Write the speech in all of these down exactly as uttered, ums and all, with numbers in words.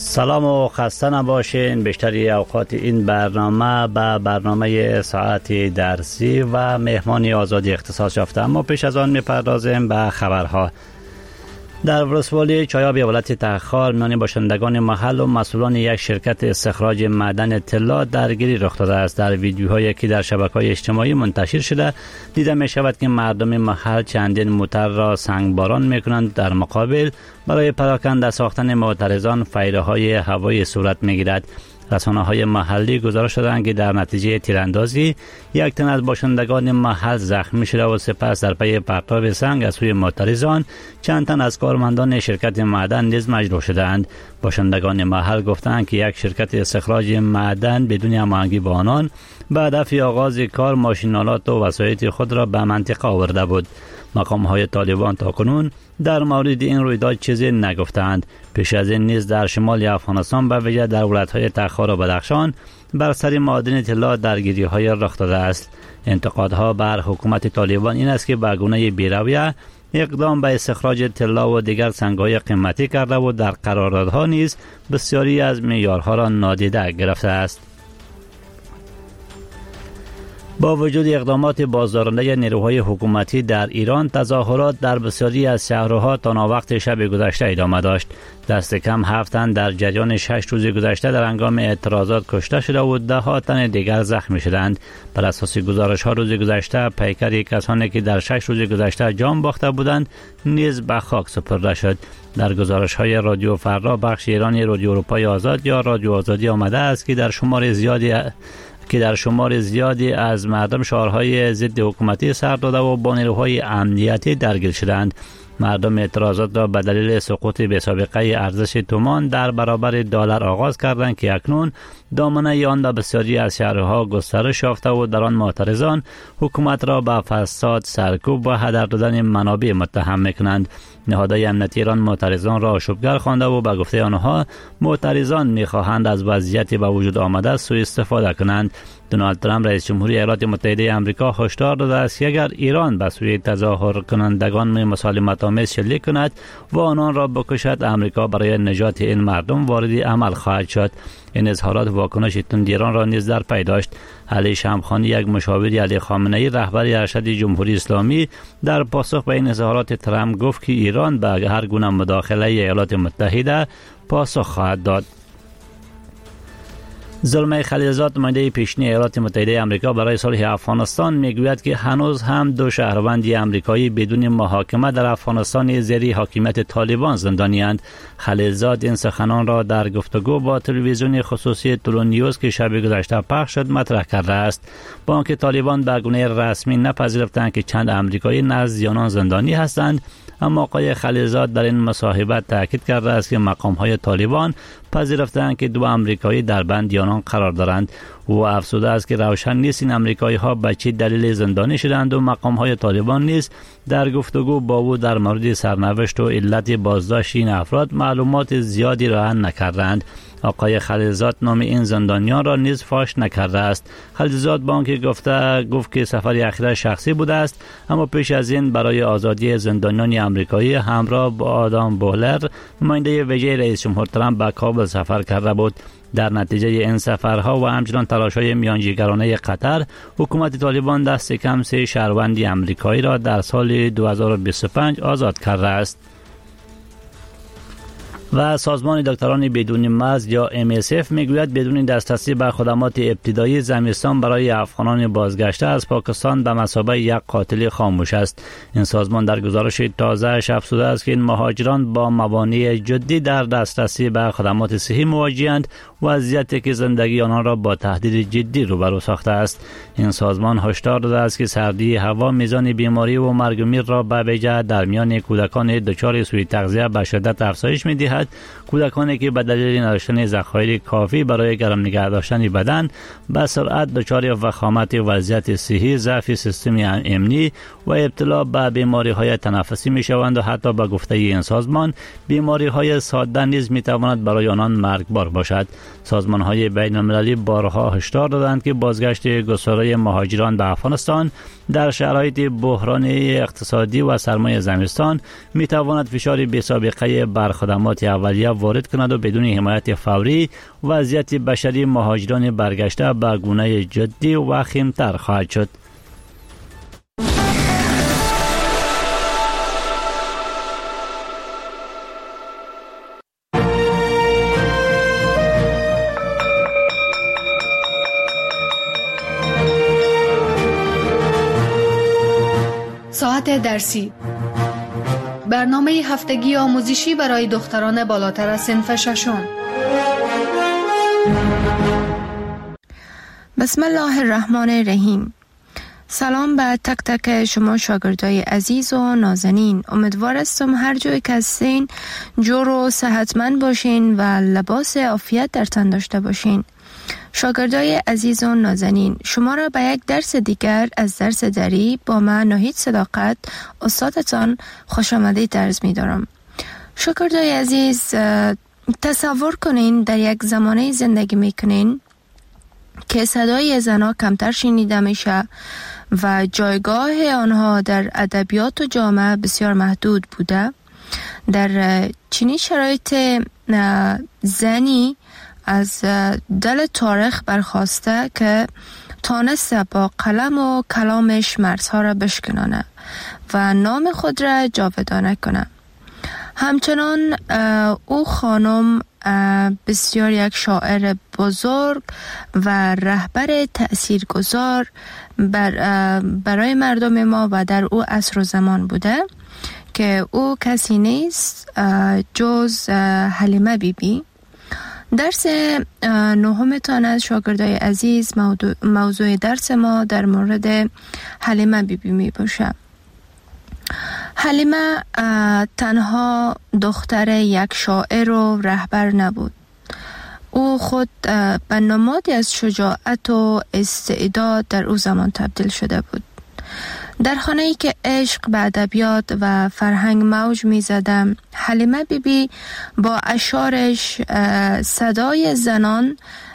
سلام و خسته نباشین. بیشتری اوقات این برنامه به برنامه ساعت درسی و مهمانی آزادی اختصاص یافته، اما پیش از آن میپردازیم به خبرها. در ولسوالی چایاب ولایت تخار میان باشندگان محل و مسئولان یک شرکت استخراج معدن طلا درگیری رخ داده است. در ویدیوهایی که در شبکه‌های اجتماعی منتشر شده دیده می شود که مردم محل چندین موتر را سنگباران میکنند. در مقابل برای پراکنده ساختن معترضان فیره های هوایی صورت میگیرد. رسانه های محلی گزارش دادند که در نتیجه تیراندازی یک تن از باشندگان محل زخمی شده و سپس در پی پرتاب سنگ از سوی معترضان چند تن از کارمندان شرکت معدن نیز مجروح شدند. باشندگان محل گفتند که یک شرکت استخراج معدن بدون هماهنگی با آنان به هدف آغاز کار ماشین‌آلات و وسایط خود را به منطقه آورده بود. مقام های طالبان تاکنون در مورد این رویداد چیزی نگفتند. پیش از این نیز در شمال افغانستان به ویژه در ولایت‌های تخار و بدخشان بر سر معادن طلا درگیری‌های رخ داده است. انتقادها بر حکومت طالبان این است که به گونه بی‌رویه اقدام به استخراج طلا و دیگر سنگ‌های قیمتی کرده و در قراردادها نیز بسیاری از معیارها را نادیده گرفته است. با وجود اقدامات بازدارنده نیروهای حکومتی در ایران، تظاهرات در بسیاری از شهرها تا ناوقت شب گذشته ادامه داشت. دست کم هفت تن در جریان شش روز گذشته در هنگام اعتراضات کشته شده و ده ها تن دیگر زخمی شدند. بر اساس گزارش ها روز گذشته پیکر کسانی که در شش روز گذشته جان باخته بودند نیز به خاک سپرده شد. در گزارش های رادیو فردا بخش ایرانی رادیو اروپای آزاد یا رادیو آزادی آمده است که در شمار زیادی که در شمار زیادی از مردم شعارهای ضد حکومتی سر داده و با نیروهای امنیتی درگیر شدند. مردم اعتراضات را به دلیل سقوط بی‌سابقه ارزش تومان در برابر دلار آغاز کردند که اکنون دامنه آن در بسیاری از شهرها گسترش یافته و در آن معترضان حکومت را به فساد، سرکوب و هدر دادن منابع متهم می‌کنند. نهادهای امنیتی ایران معترضان را آشوبگر خوانده و به گفته آنها معترضان می‌خواهند از وضعیتی به وجود آمده سوء استفاده کنند. دونالد ترامپ رئیس جمهوری ایالات متحده آمریکا هشدار داده است که اگر ایران به سوی تظاهر کنندگان مسالمت آمیز شلیک کند و آنان را بکشد، آمریکا برای نجات این مردم وارد عمل خواهد شد. این اظهارات واکنش تند ایران را نیز در پی داشت. علی شمخانی، یک مشاور علی خامنه‌ای رهبر ارشد جمهوری اسلامی، در پاسخ به این اظهارات ترامپ گفت که ایران به هر گونه مداخله ایالات متحده پاسخ خواهد داد. زلمه خلیلزاد، نماینده پیشین ایالات متحده آمریکا برای صلح افغانستان، میگوید که هنوز هم دو شهروند آمریکایی بدون محاکمه در افغانستان زیر حاکمیت طالبان زندانی اند. خلیلزاد این سخنان را در گفتگو با تلویزیون خصوصی تولون نیوز که شب گذشته پخش شد مطرح کرده است. با آنکه طالبان به گونه رسمی نپذیرفتند که چند آمریکایی نزد آنان زندانی هستند، اما آقای خلیلزاد در این مصاحبه تاکید کرده است که مقام‌های طالبان پذیرفتند که دو آمریکایی در بند آنان قرار دارند. او افزوده است که روشن نیست این آمریکایی‌ها به چه دلیل زندانی شدند و مقام‌های طالبان نیز در گفتگو با او در مورد سرنوشت و علت بازداشت این افراد معلومات زیادی رهن نکردند. آقای خلیلزاد نام این زندانیان را نیز فاش نکرده است. خلیلزاد با آنکه گفته گفت که سفر اخیر شخصی بوده است، اما پیش از این برای آزادی زندانیان آمریکایی همراه با آدام بولر، نماینده ویژه رئیس جمهور ترامپ، به کابل سفر کرده بود. در نتیجه این سفرها و همچنان تلاش‌های میانجیگرانه قطر، حکومت طالبان دست کم سه شهروند آمریکایی را در سال دو هزار و بیست و پنج آزاد کرده است. و سازمان دکتران بدون مرز یا ام اس اف میگوید بدون دسترسی به خدمات ابتدایی زمستان برای افغانان بازگشته از پاکستان به مثابه یک قاتل خاموش است. این سازمان در گزارش تازه‌اش افزوده است که این مهاجران با موانع جدی در دسترسی به خدمات صحی مواجه‌اند، وضعیتی که زندگی آنان را با تهدید جدی روبرو ساخته است. این سازمان هشدار داده است که سردی هوا میزان بیماری و مرگ و میر را به ویژه در میان کودکان دچار سوء تغذیه به شدت افزایش می‌دهد. کودکانی که به دلیل نداشتن ذخایر کافی برای گرم نگه داشتن بدن به سرعت دچار وخامت وضعیت صحی، ضعف سیستم امنی و ابتلا به بیماری‌های تنفسی می‌شوند و حتی به گفته این سازمان بیماری‌های ساده نیز می‌تواند برای آنان مرگبار باشد. سازمان‌های بین‌المللی بارها هشدار دادند که بازگشت گسترده مهاجران به افغانستان در شرایط بحران اقتصادی و سرمای زمستان می‌تواند فشار بی‌سابقه بر خدمات اولیه وارد کند و بدون حمایت فوری وضعیت بشری مهاجران برگشته به گونه جدی و وخیم‌تر خواهد شد. ساعت درسی، برنامه هفتگی آموزشی برای دختران بالاتر از صنف ششم. بسم الله الرحمن الرحیم. سلام به تک تک شما شاگردای عزیز و نازنین. امیدوار هستم هر جایی که هستین جور و صحتمند باشین و لباس عافیت در تن داشته باشین. شاگردای عزیز و نازنین، شما را به یک درس دیگر از درس دری با من ناهید صداقت استادتان خوش آمدید عرض می دارم. شاگردای عزیز، تصور کنین در یک زمانه زندگی می کنین که صدای زنها کمتر شنیده میشه و جایگاه آنها در ادبیات و جامعه بسیار محدود بوده. در چنین شرایط زنی از دل تاریخ برخواسته که تانسته با قلم و کلامش مرزها را بشکنانه و نام خود را جاودانه کنه. همچنان او خانم بسیار یک شاعر بزرگ و رهبر تأثیرگذار بر برای مردم ما و در او عصر و زمان بوده که او کسی نیست جز حلیمه بی بی. درس نهمتان از شاگردای عزیز موضوع, موضوع درس ما در مورد حلیمه بی بی می باشه. حلیمه تنها دختر یک شاعر و رهبر نبود. او خود به نمادی از شجاعت و استعداد در او زمان تبدیل شده بود. در خانه‌ای که عشق به ادبیات و فرهنگ موج می‌زد، حلیمه بی بی با اشعارش صدای زنان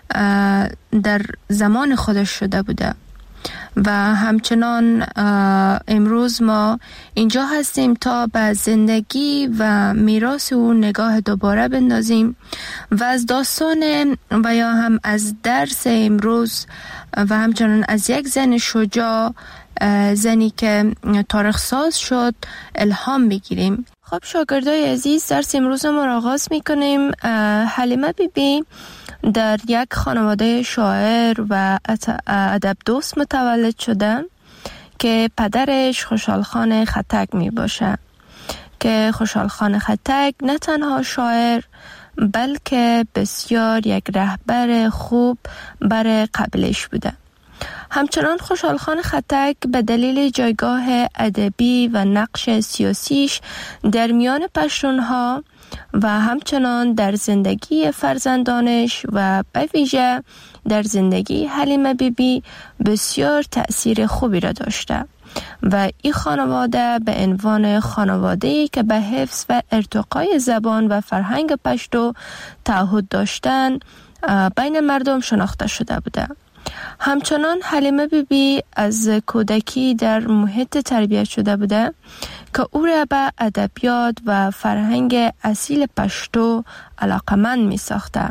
در زمان خودش شده بوده و همچنان امروز ما اینجا هستیم تا به زندگی و میراث او نگاه دوباره بندازیم و از داستان و یا هم از درس امروز و همچنان از یک زن شجاع، زنی که تاریخ ساز شد، الهام بگیریم. خب شاگردای عزیز، درس امروز ما را آغاز میکنیم. حلیمه بی بی در یک خانواده شاعر و ادب دوست متولد شده که پدرش خوشحال خان خطک می باشه که خوشحال خان خطک نه تنها شاعر بلکه بسیار یک رهبر خوب برای قبیله‌اش بوده. همچنان خوشحال خان خطک به دلیل جایگاه ادبی و نقش سیاسیش در میان پشتونها و همچنان در زندگی فرزندانش و به ویژه در زندگی حلیمه بی بی بسیار تأثیر خوبی را داشته و این خانواده به عنوان خانواده‌ای که به حفظ و ارتقای زبان و فرهنگ پشتو تعهد داشتن بین مردم شناخته شده بوده. همچنان حلیمه بی بی از کودکی در محیط تربیت شده بوده که او را به ادبیات و فرهنگ اصیل پشتو علاقمند می ساخته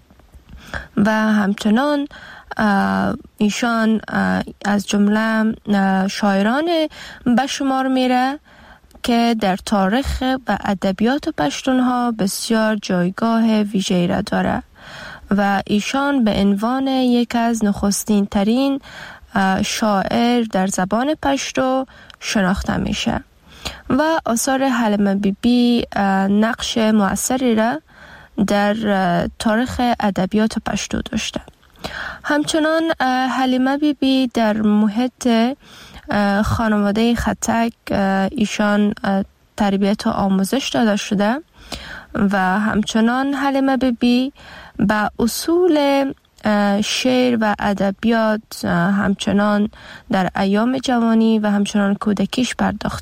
و همچنان ایشان از جمله شاعران به شمار میره که در تاریخ و ادبیات پشتونها بسیار جایگاه ویژه‌ای را داره و ایشان به عنوان یک از نخستین ترین شاعر در زبان پشتو شناخته میشه و آثار حلیمه بی بی نقش مؤثری را در تاریخ ادبیات پشتو داشته. همچنان حلیمه بی بی در محیط خانواده خطک ایشان تربیت و آموزش داده شده و همچنان حلیمه بی بی با اصول شعر و ادبیات همچنان در ایام جوانی و همچنان کودکیش پرداخته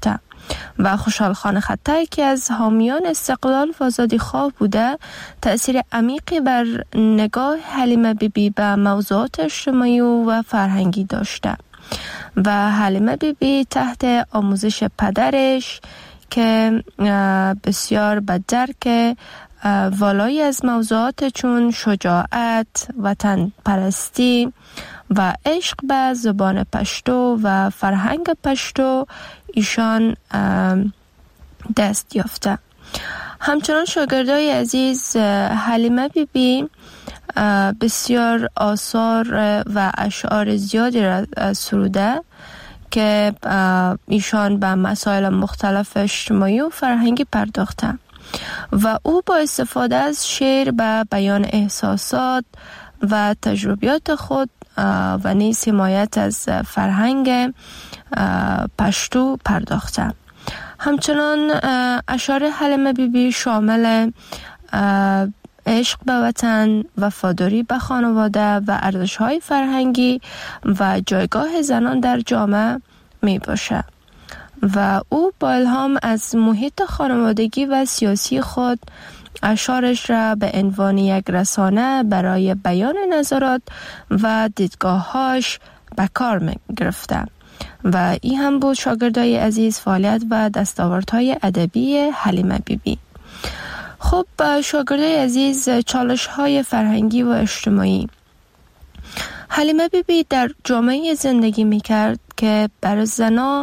و خوشحال خان خطی که از حامیان استقلال و آزادی خواه بوده تأثیر عمیقی بر نگاه حلیمه بی بی به موضوعات اجتماعی و فرهنگی داشته و حلیمه بی بی تحت آموزش پدرش که بسیار به درک والایی از موضوعات چون شجاعت، وطن پرستی و عشق به زبان پشتو و فرهنگ پشتو ایشان دست یافته. همچنان شاگردای عزیز حلیمه بی بی بسیار آثار و اشعار زیادی را سروده که ایشان به مسائل مختلف اجتماعی و فرهنگی پرداخته و او با استفاده از شعر به بیان احساسات و تجربیات خود و نیز حمایت از فرهنگ پشتو پرداخته. همچنان اشعار حلیمه بی بی شامل عشق به وطن، وفاداری به خانواده و ارزش‌های فرهنگی و جایگاه زنان در جامعه می باشه و او با الهام از محیط خانوادگی و سیاسی خود اشعارش را به عنوان یک رسانه برای بیان نظرات و دیدگاه‌هاش به کار می گرفته و این هم بود شاگردای عزیز فعالیت و دستاوردهای ادبی حلیمه بی بی. خب شاگردای عزیز چالش‌های فرهنگی و اجتماعی. حلیمه بی بی در جامعه زندگی می‌کرد که برای زنان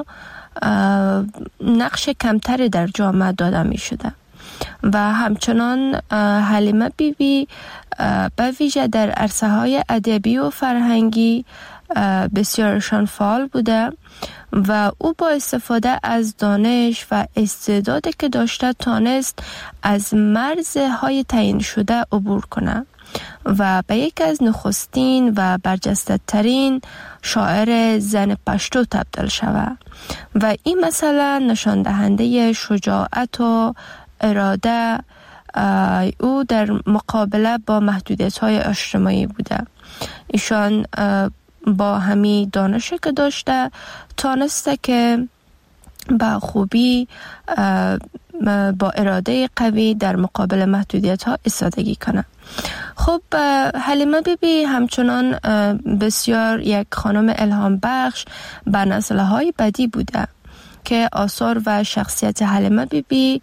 نقش کمتری در جامعه داده می‌شده و همچنان حلیمه بی بی به ویژه در عرصه‌های ادبی و فرهنگی بسیارشان فعال بوده و او با استفاده از دانش و استعدادی که داشته تانست از مرزهای تعیین شده عبور کنه و به یک از نخستین و برجسته ترین شاعر زن پشتو تبدیل شود و این مثلا نشان دهنده شجاعت و اراده او در مقابله با محدودیت‌های اجتماعی بوده. ایشان با همین دانشی که داشته تانسته که با خوبی با اراده قوی در مقابل محدودیت ها ایستادگی کنه. خب حلیمه بی بی همچنان بسیار یک خانم الهام بخش به نسل های بعدی بوده که آثار و شخصیت حلیمه بی بی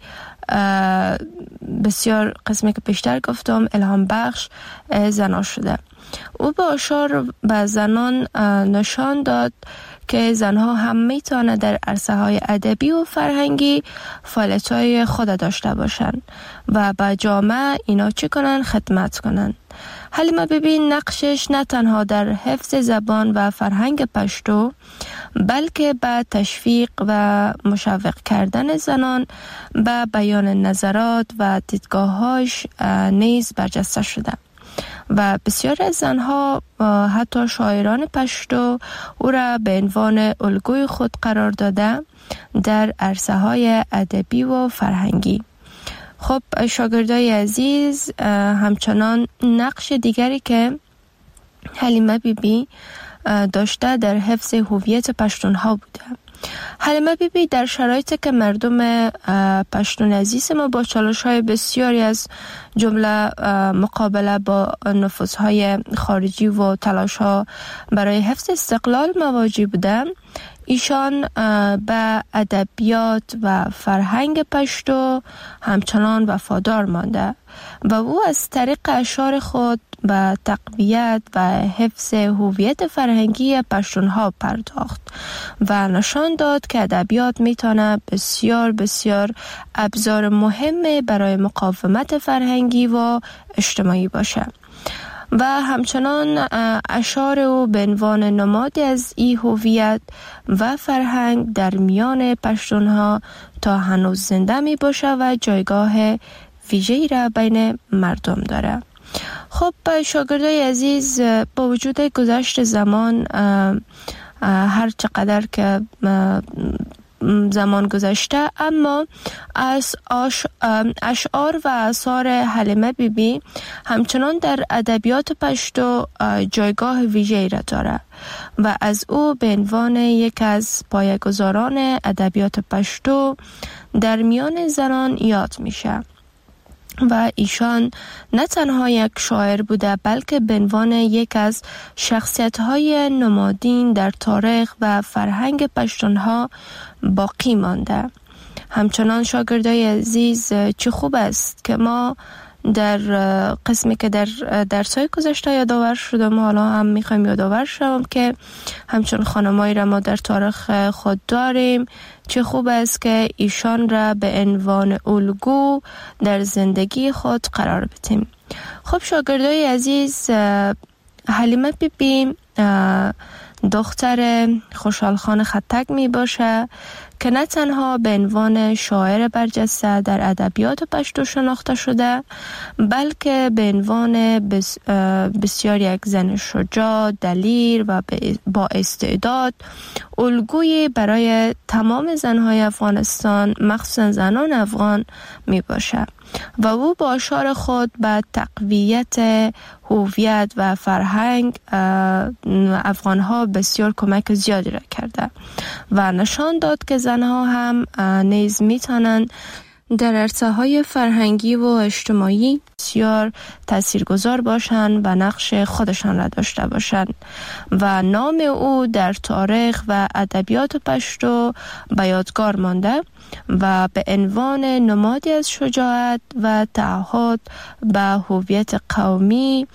بسیار قسمی که پیشتر گفتم الهام بخش زنان شده. او با اشعار به زنان نشان داد که زنها هم میتونه در عرصه های ادبی و فرهنگی فعالیت های خود داشته باشند و به جامعه اینا چی کنن؟ خدمت کنن. حلیمه بی بی نقشش نه تنها در حفظ زبان و فرهنگ پشتو بلکه به تشویق و مشوق کردن زنان به بیان نظرات و دیدگاه‌هاش نیز برجسته شده و بسیار از زنها حتی شاعران پشتو او را به عنوان الگوی خود قرار داده در عرصه های ادبی و فرهنگی. خب شاگردای عزیز همچنان نقش دیگری که حلیمه بی بی داشته در حفظ هویت پشتونها بوده. حلیمه بی بی در شرایطی که مردم پشتون عزیز ما با چالش‌های بسیاری از جمله مقابله با نفوذهای خارجی و تلاش‌ها برای حفظ استقلال مواجه بودند، ایشان به ادبیات و فرهنگ پشتو همچنان وفادار مانده و او از طریق اشعار خود به تقویت و حفظ هویت فرهنگی پشتونها پرداخت و نشان داد که ادبیات میتونه بسیار بسیار ابزار مهم برای مقاومت فرهنگی و اجتماعی باشه و همچنان اشعار او به عنوان نمادی از این هویت و فرهنگ در میان پشتونها تا هنوز زنده می باشه و جایگاه ویژه‌ای را بین مردم داره. خب شاگردای عزیز، با وجود گذشت زمان هر چقدر که زمان گذشته، اما از اشعار و آثار حلیمه بی بی همچنان در ادبیات پشتو جایگاه ویژه‌ای را دارد و از او به عنوان یک از پایه‌گذاران ادبیات پشتو در میان زنان یاد میشه. و ایشان نه تنها یک شاعر بوده بلکه به عنوان یک از شخصیت‌های نمادین در تاریخ و فرهنگ پشتونها باقی مانده. همچنان شاگردای عزیز، چه خوب است که ما در قسمی که در درس‌های گذشته یادآور شدم، حالا هم میخوایم یادآور شوم که همچون خانمایی را ما در تاریخ خود داریم. چه خوب است که ایشان را به عنوان الگو در زندگی خود قرار بدیم. خب شاگردای عزیز، حلیمه بی بی دختر خوشحال خان خطک می باشه که نه تنها به عنوان شاعر برجسته در ادبیات پشتو شناخته شده، بلکه به عنوان بس بسیار یک زن شجاع، دلیر و با استعداد، الگویی برای تمام زنهای افغانستان، مخصوصا زنان افغان می باشه و او با اشعار خود به تقویت هویت و فرهنگ افغانها بسیار کمک زیادی را کرده و نشان داد که زنها هم نیز میتونن در عرصه‌های فرهنگی و اجتماعی بسیار تاثیرگذار باشند و نقش خودشان را داشته باشند و نام او در تاریخ و ادبیات پشتو به یادگار مانده و به عنوان نمادی از شجاعت و تعهد به هویت قومی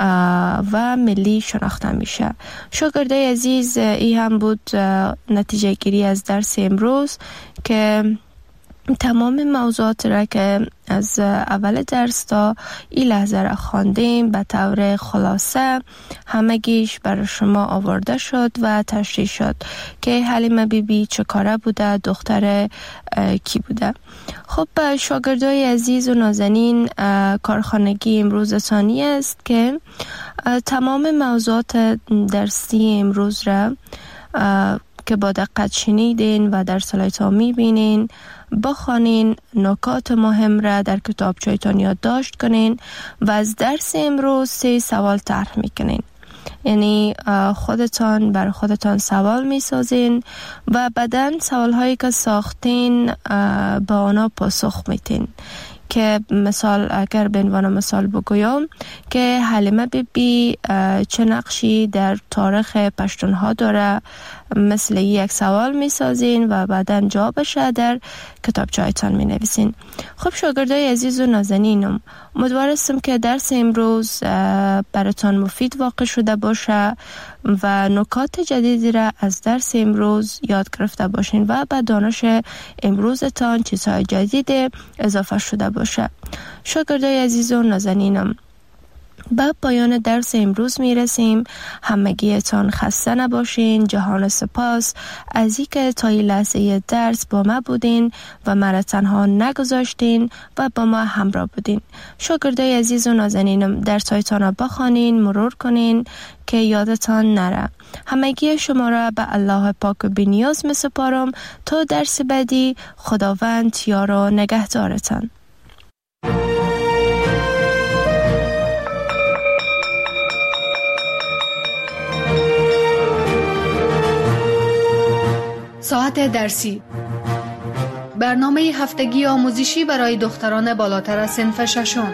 و ملی شناخته میشه. شاگردای عزیز، این هم بود نتیجه گیری از درس امروز که تمام موضوعات را که از اول درس تا این لحظه را خواندیم به طور خلاصه همگیش برای شما آورده شد و تشریح شد که حلیمه بی بی چه کاره بوده، دختر کی بوده. خب شاگردای عزیز و نازنین، کارخانگی امروز ثانی است که تمام موضوعات درسی امروز را که با دقت شنیدین و در سلایت ها میبینین بخوانین، نکات مهم را در کتابچه‌تان یادداشت کنین و از درس امروز سه سوال طرح میکنین. یعنی خودتان بر خودتان سوال میسازین و بعداً سوال هایی که ساختین با آنها پاسخ میتین. که مثال اگر به عنوان مثال بگویم که حلیمه بی بی چه نقشی در تاریخ پشتونها داره، مثل یک سوال می سازین و بعدا جوابش در کتابچه‌تان می نویسین. خب شاگردای عزیز و نازنینم، امیدوارم که درس امروز براتان مفید واقع شده باشه و نکات جدیدی را از درس امروز یاد گرفته باشین و به دانش امروزتان چیزهای جدید اضافه شده باشه. شاگردای عزیز و نازنینم، به پایان درس امروز میرسیم. همگیتان خسته نباشین. جهان سپاس از اینکه تا این لحظه درس با ما بودین و مرا تنها نگذاشتین و با ما همراه بودین. شاگردای عزیز و نازنینم، درسایتان را بخوانین، مرور کنین که یادتان نره. همگی شما را به الله پاک و بی‌نیاز میسپارم تا درس بعدی. خداوند یار و نگهدارتان. ساعت درسی، برنامه هفتگی آموزشی برای دختران بالاتر از صنف ششم.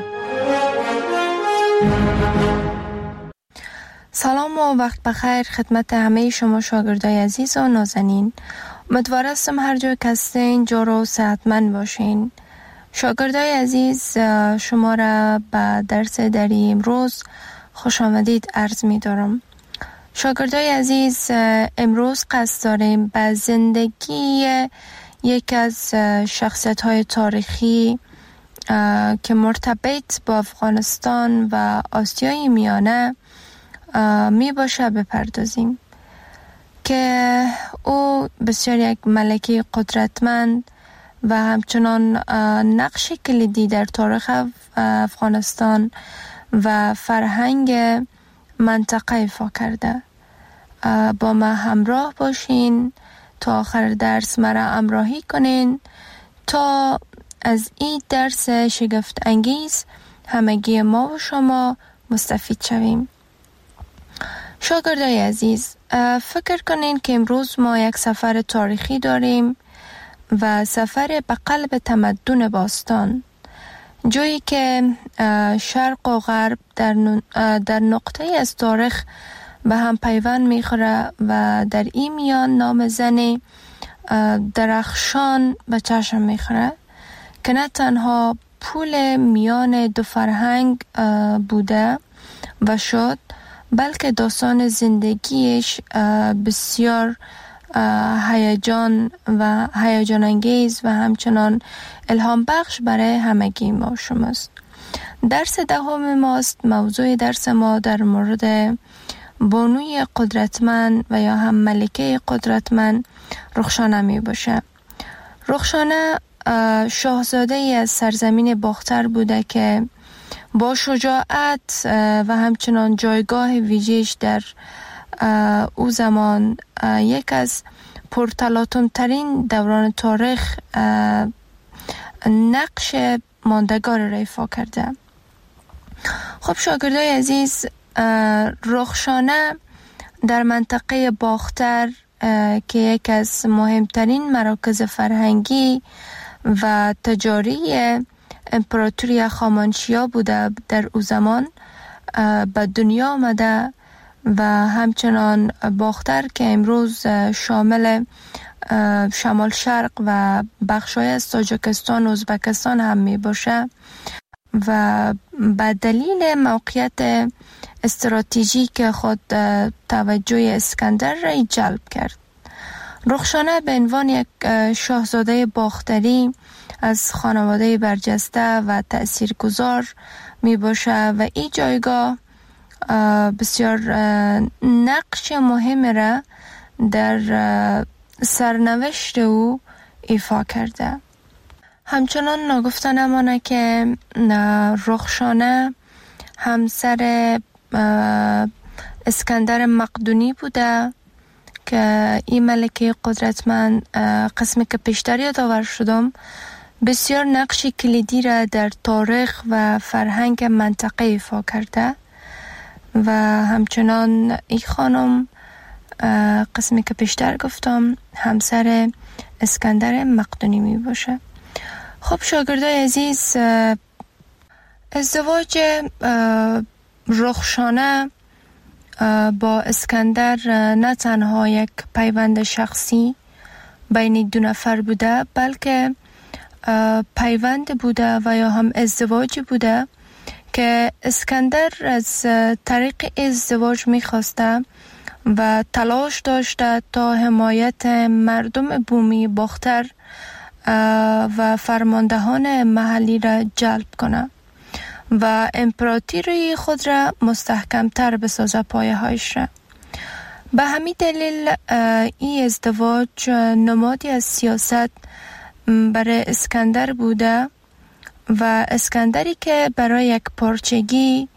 سلام و وقت بخیر خدمت همه شما شاگردای عزیز و نازنین. امیدوارم هر جای که هستین جور و صحتمند باشین. شاگردای عزیز، شما را به درس دری امروز خوش آمدید عرض می دارم. شاگردای عزیز، امروز قصد داریم به زندگی یک از شخصیت‌های تاریخی که مرتبط با افغانستان و آسیای میانه می باشه بپردازیم که او بسیار یک ملکه قدرتمند و همچنان نقش کلیدی در تاریخ افغانستان و فرهنگ منطقه ایفا کرده. با ما همراه باشین تا آخر درس مرا همراهی کنین تا از این درس شگفت انگیز همگی ما و شما مستفید شویم. شاگردای عزیز، فکر کنین که امروز ما یک سفر تاریخی داریم و سفر به قلب تمدن باستان، جایی که شرق و غرب در در نقطه از تاریخ به هم پیوند میخوره و در این میان نام زن درخشان به چشم میخوره که نه تنها پول میان دو فرهنگ بوده و شد، بلکه داستان زندگیش بسیار هیجان و هیجان انگیز و همچنان الهام بخش برای همگی ما شماست. درس دهم ماست. موضوع درس ما در مورد بانوی قدرتمند و یا هم ملکه قدرتمند رخشانه می باشه. رخشانه شاهزاده ای از سرزمین باختر بوده که با شجاعت و همچنان جایگاه ویژه‌اش در او زمان یک از پرتلاطم ترین دوران تاریخ نقش ماندگار را ایفا کرده. خب شاگردای عزیز، رخشانه در منطقه باختر که یک از مهمترین مراکز فرهنگی و تجاری امپراتوری هخامنشیا بوده در او زمان به دنیا آمده و همچنان باختر که امروز شامل شمال شرق و بخشای از تاجیکستان و ازبکستان هم می باشه و به دلیل موقعیت استراتژیک خود توجه اسکندر را جلب کرد. رخشانه به عنوان یک شاهزاده باختری از خانواده برجسته و تأثیرگذار می باشه و این جایگاه بسیار نقش مهم را در سرنوشت او ایفا کرده. همچنان نگفته نمانه که رخشانه همسر اسکندر مقدونی بوده که این ملکه قدرتمند، قسمی که پیشتر یادآور شدم، بسیار نقش کلیدی را در تاریخ و فرهنگ منطقه ایفا کرده و همچنان این خانم قسمی که پیشتر گفتم همسر اسکندر مقدونی می باشه. خب شاگردای عزیز، ازدواج رخشانه با اسکندر نه تنها یک پیوند شخصی بین دو نفر بوده، بلکه پیوند بوده و یا هم ازدواج بوده که اسکندر از طریق ازدواج می‌خواسته و تلاش داشته تا حمایت مردم بومی باختر و فرماندهان محلی را جلب کنه و امپراتوری خود را مستحکمتر بسازه پایه هایش را. به همین دلیل این ازدواج نمادی از سیاست برای اسکندر بوده و اسکندری که برای یک پارچگی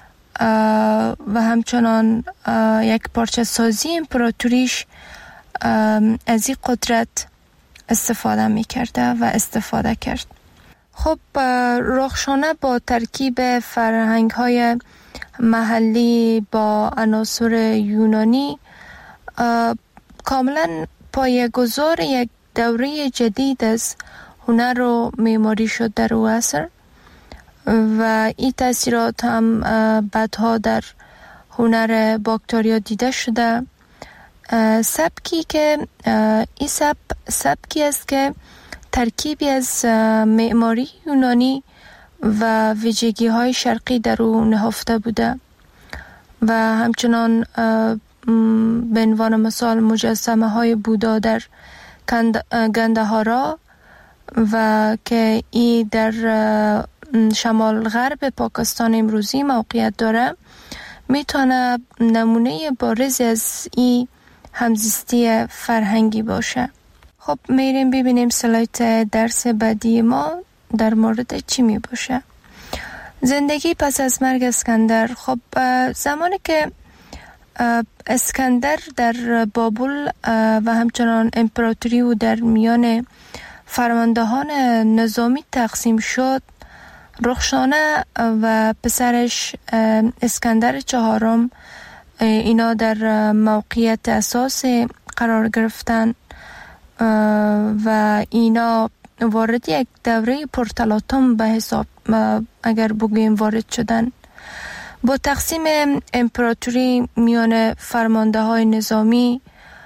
و همچنان یک پارچه سازی امپراتوریش از این قدرت استفاده می کرده و استفاده کرد. خب رخشانه با ترکیب فرهنگ های محلی با عناصر یونانی کاملا پایه‌گذار یک دوره جدید از هنر و معماری شد در او عصر و این تاثیرات هم بعدها در هنر باکتریا دیده شده. سبکی که این سب سبکی است که ترکیبی از معماری یونانی و ویژگی های شرقی در او نهفته بوده و همچنان به عنوان مثال مجسمه های بودا در گندهارا و که ای در شمال غرب پاکستان امروزی موقعیت داره میتونه نمونه بارزی از این همزیستی فرهنگی باشه. خب میریم ببینیم سلایت درس بعدی ما در مورد چی می باشه. زندگی پس از مرگ اسکندر. خب زمانی که اسکندر در بابل و همچنان امپراتوری و در میان فرماندهان نظامی تقسیم شد، رخشانه و پسرش اسکندر چهارم اینا در موقعیت اساسی قرار گرفتن و اینا وارد یک دوره پرتلاطم به حساب اگر بگوییم وارد شدن. با تقسیم امپراتوری میان فرمانده های نظامی،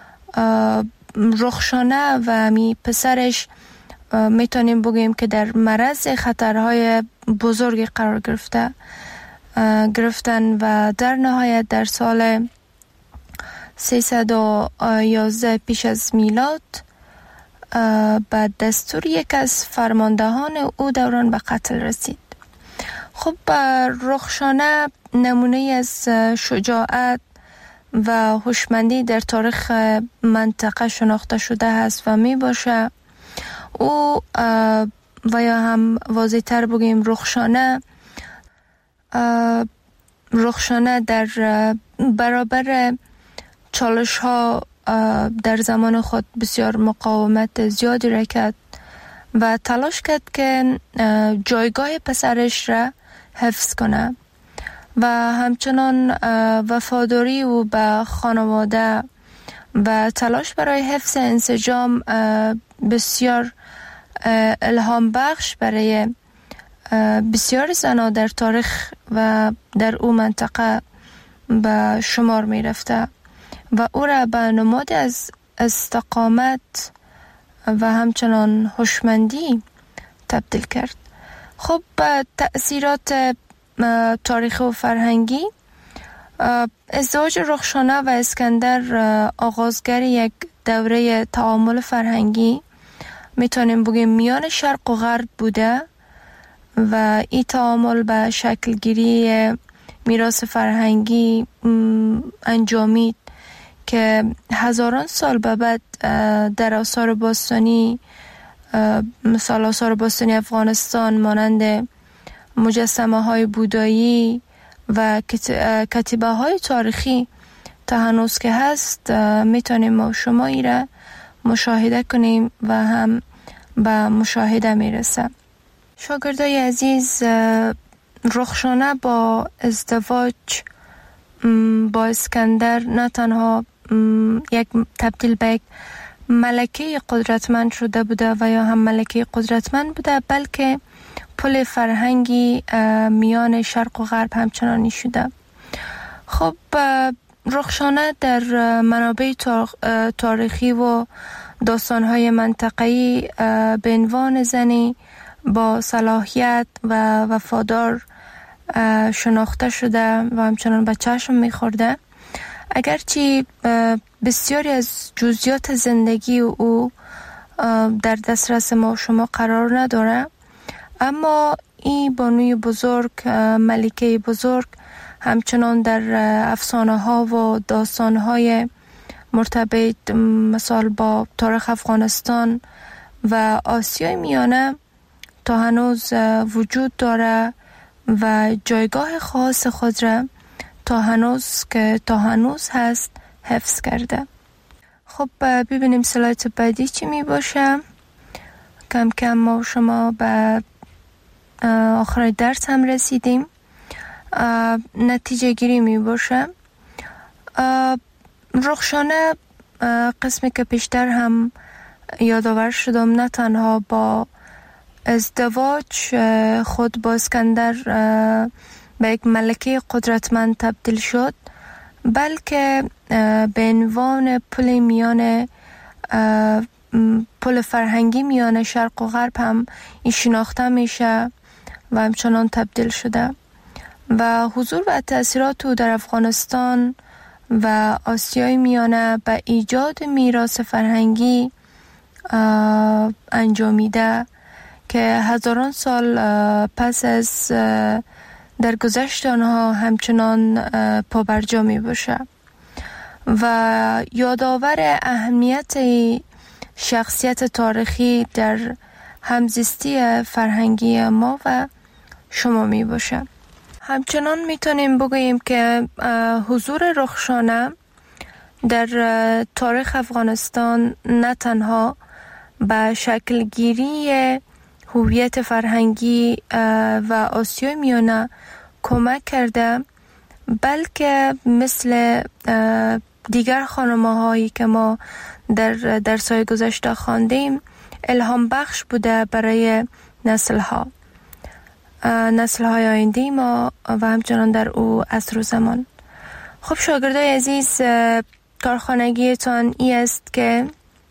رخشانه و می پسرش میتونیم بگوییم که در معرض خطرهای بزرگی قرار گرفته گرفتن و در نهایت در سال سیصد و یازده پیش از میلاد به دستور یک از فرماندهان او دوران به قتل رسید. خب رخشانه نمونه از شجاعت و هوشمندی در تاریخ منطقه شناخته شده است و می باشه. او و یا هم واضح تر بگیم رخشانه رخشانه در برابر چالش ها در زمان خود بسیار مقاومت زیادی را کرد و تلاش کرد که جایگاه پسرش را حفظ کنه و همچنان وفاداری او به خانواده و تلاش برای حفظ انسجام بسیار الهام بخش برای بسیار زنان در تاریخ و در او منطقه به شمار می رفته و او را به نماد از استقامت و همچنان هوشمندی تبدیل کرد. خب تأثیرات تاریخی و فرهنگی، ازدواج رخشانه و اسکندر آغازگر یک دوره تعامل فرهنگی میتونیم بگیم میان شرق و غرب بوده و این تعامل به شکل گیری میراث فرهنگی انجامید که هزاران سال به بعد در آثار باستانی، مثال آثار باستانی افغانستان مانند مجسمه های بودایی و کتیبه های تاریخی تا هنوز که هست میتونیم ما شما ای را مشاهده کنیم و هم به مشاهده میرسه. شاگردای عزیز، رخشانه با ازدواج با اسکندر نه تنها یک تبدیل به یک ملکه قدرتمند شده بوده و یا هم ملکه قدرتمند بوده، بلکه پل فرهنگی میان شرق و غرب همچنانی شده. خب رخشانه در منابع تاریخی و داستان‌های منطقه‌ای به عنوان زنی با صلاحیت و وفادار شناخته شده و همچنان به چشم می‌خورده. اگرچه بسیاری از جزئیات زندگی او در دسترس ما شما قرار نداره، اما این بانوی بزرگ، ملکه بزرگ، همچنان در افسانه ها و داستان های مرتبط مثال با تاریخ افغانستان و آسیای میانه تا هنوز وجود داره و جایگاه خاص خود را تا هنوز که تا هنوز هست حفظ کرده. خب ببینیم سلایت بعدی چی می باشه. کم کم ما شما به آخر درس هم رسیدیم. نتیجه گیری می باشه. رخشانه قسمی که پیشتر هم یادآور شدم نه تنها با ازدواج خود با اسکندر به یک ملکه قدرتمند تبدیل شد، بلکه به عنوان پل میان پل فرهنگی میان شرق و غرب هم این شناخته میشه و همچنان تبدیل شده و حضور و تأثیرات او در افغانستان و آسیای میانه به ایجاد میراث فرهنگی انجامیده که هزاران سال پس از درگذشت آنها همچنان پابرجا می باشه و یادآور اهمیت شخصیت تاریخی در همزیستی فرهنگی ما و شما می باشه. همچنان میتونیم بگوییم که حضور رخشانه در تاریخ افغانستان نه تنها به شکلگیری هویت فرهنگی و آسیای میانه کمک کرده، بلکه مثل دیگر خانم‌ها هایی که ما در درس‌های گذشته خواندیم الهام بخش بوده برای نسل‌ها نسل‌های آینده ما و همچنان در او عصر و زمان. خب شاگردای عزیز، کارخانگیتان ای است که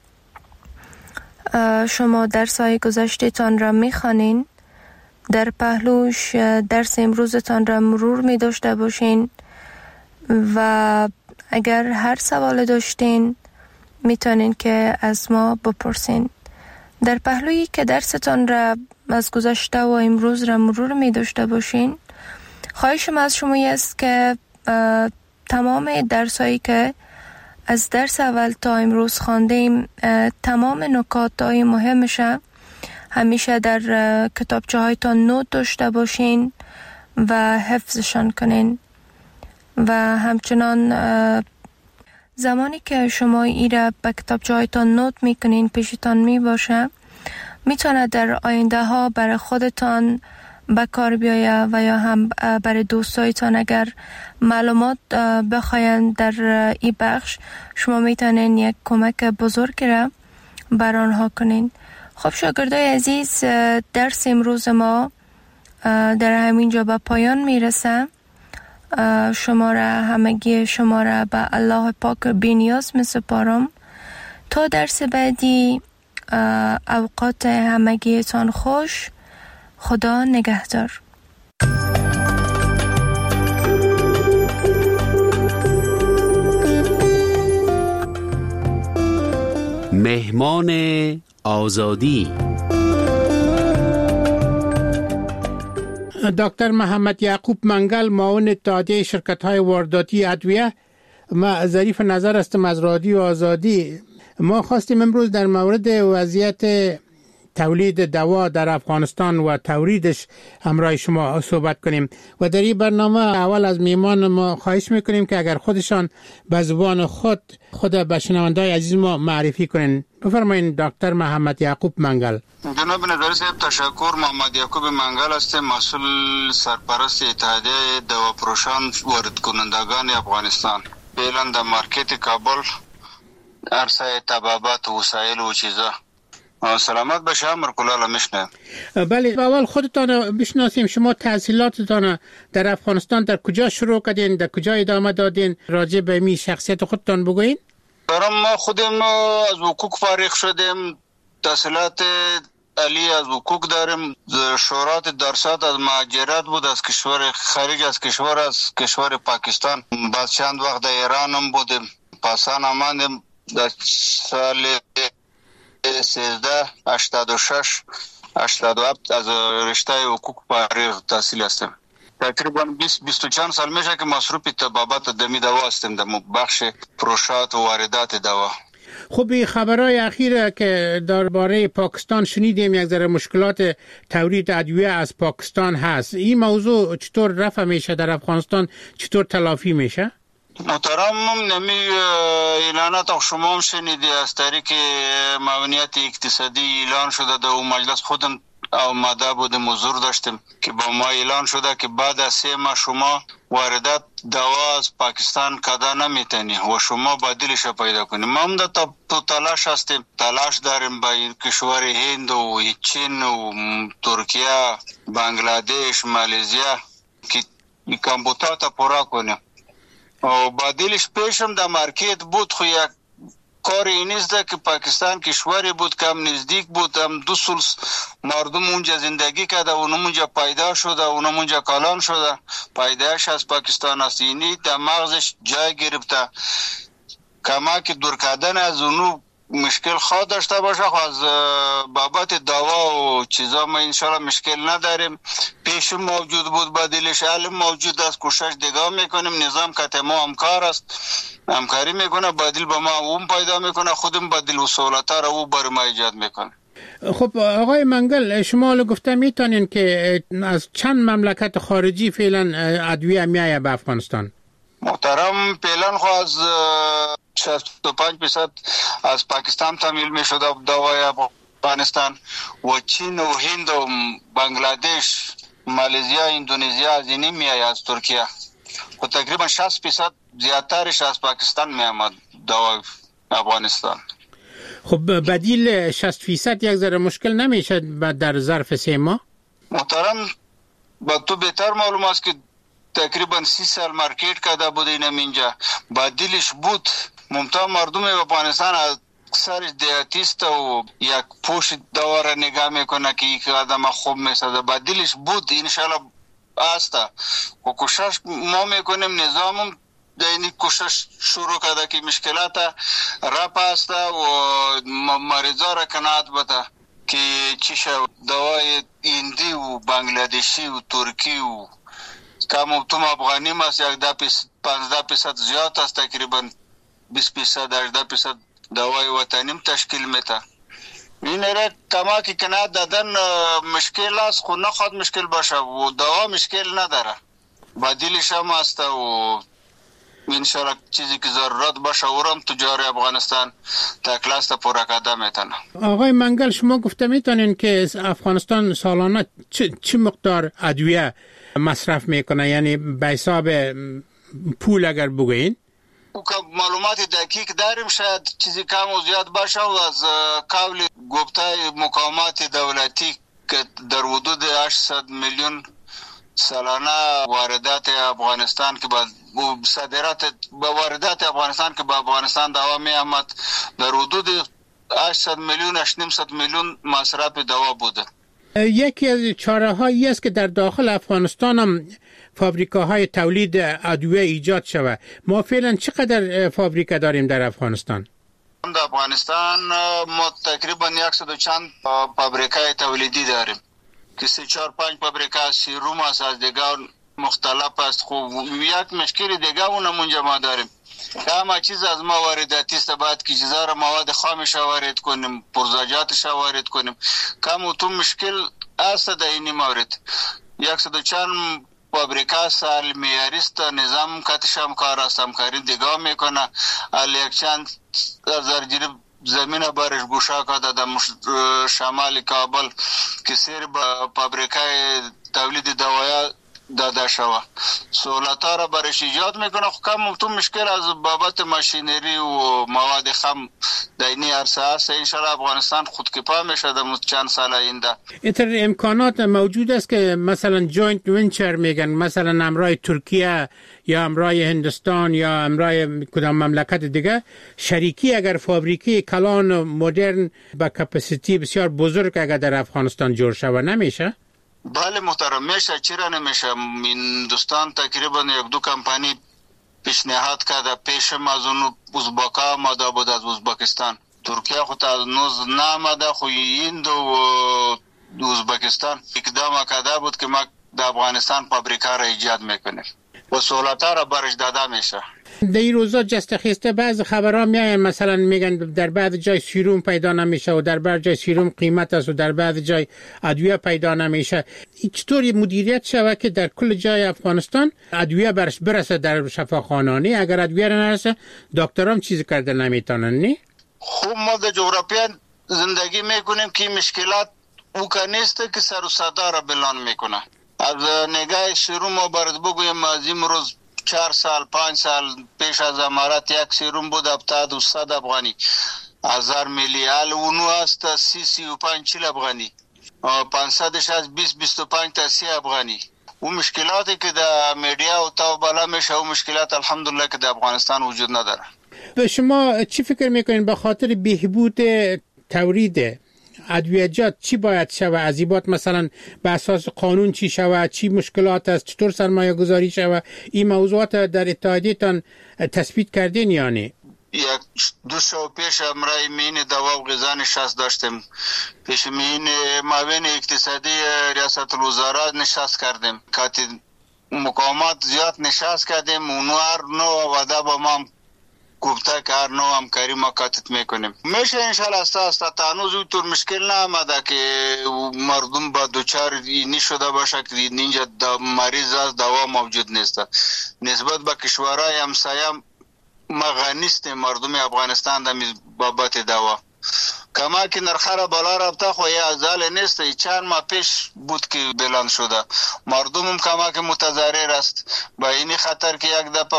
شما درس‌های گذشته‌تان را می‌خوانین، در پهلوش درس امروزتان را مرور می داشته باشین و اگر هر سوال داشتین میتونین که از ما بپرسین. در پهلویی که درستان را از گذشته و امروز را مرور می داشته باشین، خواهشم از شما است که تمام درسایی که از درس اول تا امروز خواندیم، تمام نکات های مهمش همیشه در کتابچه هایتان نوت داشته باشین و حفظشان کنین و همچنان زمانی که شما ایره به کتابچه هایتان نوت میکنین پیشتان می باشه، میتونه در آینده ها برای خودتان به کار بیایه و یا هم برای دوستایتان اگر معلومات بخواین در این بخش، شما میتونین یک کمک بزرگ را بر آنها کنین. خب شاگردای عزیز، درس امروز ما در همینجا به پایان میرسه. شما را همگی شما را به الله پاک بی‌نیاز میسپارم. تا درس بعدی، اوقات همگیتان خوش. خدا نگهدار. مهمان آزادی دکتر محمد یعقوب منگل، معاون اتحادیه شرکت‌های وارداتی ادویه. ما ظریف نظر هستم از رادیو آزادی. ما خواستیم امروز در مورد وضعیت تولید دوا در افغانستان و تولیدش همراه شما صحبت کنیم و در این برنامه اول از میهمان ما خواهش میکنیم که اگر خودشان به زبان خود خود به شنونده‌های عزیز ما معرفی کنین. بفرمایید دکتر محمد یعقوب منگل. جناب نظری صاحب تشکر. محمد یعقوب منگل هستم، مسئول سرپرست اتحادیه دوا فروشان وارد کنندگان افغانستان. فعلا در مارکت کابل، عرصه طبابت و وسایل و چیزا. سلامت باشه. امر کلالا میشنه. بله، اول خودتان بشناسیم. شما تحصیلاتتان در افغانستان در کجا شروع کردین، در کجا ادامه دادین؟ راجع به می شخصیت خودتان بگوین. دارم ما خودم از حقوق فارغ شدم، تحصیلات علی از حقوق دارم. شورات درسات از مهاجرت بود، از کشور خارج از کشور از کشور پاکستان. بعد چند وقت در ایران هم بودم. پاسان آمدم در سال سیزده هشتاد و شش هشتاد و هفت از رشته حقوق فارغ تحصیل هستم. تقریبا بیست بیست و چند سال میشه که مصروف طبابت دمی دوا هستم، در بخش فروشات و واردات دوا. خب خبرهای اخیر که درباره پاکستان شنیدیم، یک ذره مشکلات تولید ادویه از پاکستان هست. این موضوع چطور رفع میشه در افغانستان، چطور تلافی میشه؟ محترم، نمی اعلانات شما هم شنیدی از طریق معاونیت اقتصادی اعلان شده در مجلس. خودم آماده بودم، حضور داشتم که با ما اعلان شده که بعد از سه ماه شما واردات دوا از پاکستان کدا نمیتونی و شما بدیلش پیدا کنیم. ما هم در تو تلاش هستیم، تلاش داریم با کشور هند و چین و ترکیه، بنگلادش، مالزیا که کمبوتا تا پورا کنیم. و بدیلش پیشم در مارکت بود، خو یک کار اینیست که پاکستان کشوری بود که هم نزدیک بود، هم دو سلس مردم اونجا زندگی کرده، اونم اونجا پیدا شده، اونم اونجا کلان شده، پیدایش از پاکستان است. اینی در مغزش جای گرفته، کما که دور کردن از اونو مشکل خواه داشته باشه. خو از بابت دوا و چیزا ما انشالله مشکل نداریم. پیشم موجود بود، بدیلش علم موجود است، کوشش دیگاه میکنیم. نظام که ما همکار است، همکاری میکنه، بدیل با ما اون پیدا میکنه، خودم بدیل و سهولت را او بر ما ایجاد میکنه. خب آقای منگل، شما الان گفته میتونین که از چند مملکت خارجی فعلا ادویه میایه به افغانستان؟ محترم، فعلا خو از شصت و پنج درصد از پاکستان تامین میشده دوای افغانستان و چین و هند و بنگلادش، مالزیا، اندونزیا از اینی میایه، از ترکیه. و تقریبا شصت درصد زیادترش از پاکستان میامد دوای افغانستان. خب بدیل شصت فیصد یک ذره مشکل نمیشه در ظرف سه ماه؟ محترم، با تو بهتر معلوم است که تقریبا سی سال مارکت کرده بود اینم اینجا. بدیلش بود ممتاز مردم افغانستان اکثرش دیاتیست و یک پوش دواره نگاه میکنه که یک آدم خوب میسازه. بدیلش بود انشالله است و کوشش ما میکنیم، نظامم دینی کوشش شروع کرده که مشکلات را پاسته و مریضا را کنات بده که چیشه دوای هندی و بنگلادشی و ترکی و کم توم افغانی ماست یک ده پانزده درصد زیاد است، تقریبا بیست درصد هجده درصد دوای وطنیم تشکیل میده. این را کما که کنات دادن مشکل است، خود نخواد مشکل باشه و دوا مشکل نداره، بدیلش هم است و انشالله چیزی که ضرورت باشه اورم تجار افغانستان تا کلاس تا پورا کرده میتونه. آقای منگل، شما گفته میتونین که افغانستان سالانه چه, چه مقدار ادویه مصرف میکنه، یعنی به حساب پول اگر بگوین؟ معلومات دقیق داریم، شاید چیزی کم و زیاد باشه و از قبل گفته مقامات دولتی که در حدود هشتصد میلیون سالانه واردات افغانستان که با صادرات با واردات افغانستان که با افغانستان دوا می آمد در حدود هشتصد میلیون هشتصد و پنجاه میلیون مصرف دوا بوده. یکی از چاره هایی است که در داخل افغانستان هم فابریکاهای تولید ادویه ایجاد شود. ما فعلا چقدر فابریکه داریم در افغانستان؟ در افغانستان ما تقریبا صد و چند فابریکای تولیدی داریم که سه چهار پنج فابریکه سیروم است، از دیگه مختلف است. خوب یک مشکل دیگه اونم اونجا ما داریم، همه چیز از ما وارداتی است، باید که چیزا را مواد خامش وارد کنیم، پرزاجاتش وارد کنیم. کم و تو مشکل است در این مورد. صد و چند فابریکه سال میاریست، نظام کاتش هم کار است، همکاری دیگه میکنه. ال یک چند هزار جریب زمین بارش گوشا کرده در شمال کابل که سیر با فابریکه تولید دوایا داده شوه. سهولت‌ها را برش ایجاد میکنه. خب کم تو مشکل از بابت ماشینری و مواد خام در این عرصه هست. انشاءالله افغانستان خودکفا میشه در چند سال آینده. اینطور امکانات موجود است که مثلا جوینت ونچر میگن، مثلا همراه ترکیه یا همراه هندوستان یا همراه کدام مملکت دیگه شریکی اگر فابریکه کلان مدرن با کپاسیتی بسیار بزرگ اگر در افغانستان جور شوه نمیشه؟ بله محترم، میشه، چرا نمیشه. هندوستان تقریبا یک دو کمپانی پیشنهاد کرده، پیشم از اون ازبکا آمده بود از ازبکستان. ترکیه خود از نوز نامده، خو هند و ازبکستان اقدام کرده بود که ما در افغانستان فابریکه را ایجاد میکنیم و سهولت‌ها را برش داده میشه. در این روزا جست خیسته بعض خبرها میاین، مثلا میگن در بعض جای سیروم پیدا نمیشه و در بعض جای سیروم قیمت است و در بعض جای ادویه پیدا نمیشه. چطوری مدیریت شود که در کل جای افغانستان ادویه برش برسه در شفاخانه؟ اگر ادویه نرسه دکترام چیزی کرده نمیتونن. نه خوب ما در جغرافیا زندگی میکنیم که مشکلات او که نیست که سر و صدا را بلند میکنه. از نگاه سیروم ما برد بگویم از این روز چهار سال پنج سال پیش از امارات یک سیروم بود هفتاد و صد افغانی، هزار میلی. حال اونو است سی سی و پنج چل افغانی، پانصدش از بیست بیست و پنج تا سی افغانی. و مشکلاتی که در میدیا و تا بالا میشه و مشکلات الحمدلله که در افغانستان وجود نداره. شما چی فکر میکنین به خاطر بهبود تولید ادویه‌جات چی باید شود؟ عذیبات مثلا به اساس قانون چی شود؟ چی مشکلات است؟ چطور سرمایه گذاری شود؟ این موضوعات در اتحادیتان تثبیت کردین یا نه؟ یک دو سال پیش امرای مین دوا و غذا نشست داشتیم. پیش مین معاون اقتصادی ریاست الوزرا نشست کردیم. کاتی مقامات زیاد نشست کردیم. اونوار نو وعده با ما گفته که هر نوع همکاری ما کاتت میکنیم. میشه انشالله اساس تا هنوز اونطور مشکل نامده که مردم با دوچار اینی شده باشه که اینجا مریض از دوا موجود نیست. نسبت به کشورهای همسایه ما غنی نیستیم مردم افغانستان در بابت دوا. کما که نرخ بالا رفته خو یه ازال نیست، چند ماه پیش بود که بلند شده. مردم هم کما که متضرر است با این خطر که یک دفعه